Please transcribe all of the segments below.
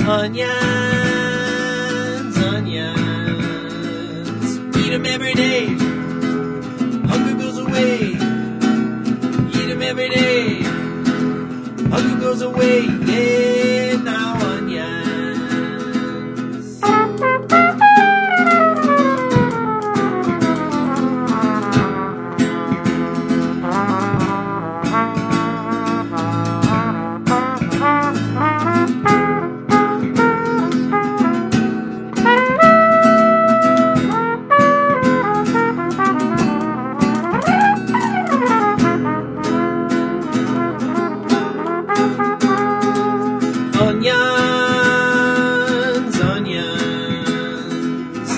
Onions, onions. Eat them every day. Hunger goes away. Eat them every day. Hunger goes away. Yeah, now onions. Onions, onions,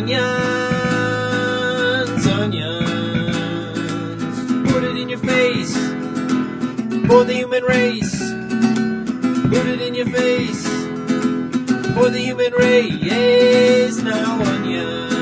onions, onions. Put it in your face for the human race. Put it in your face for the human race. Now onions.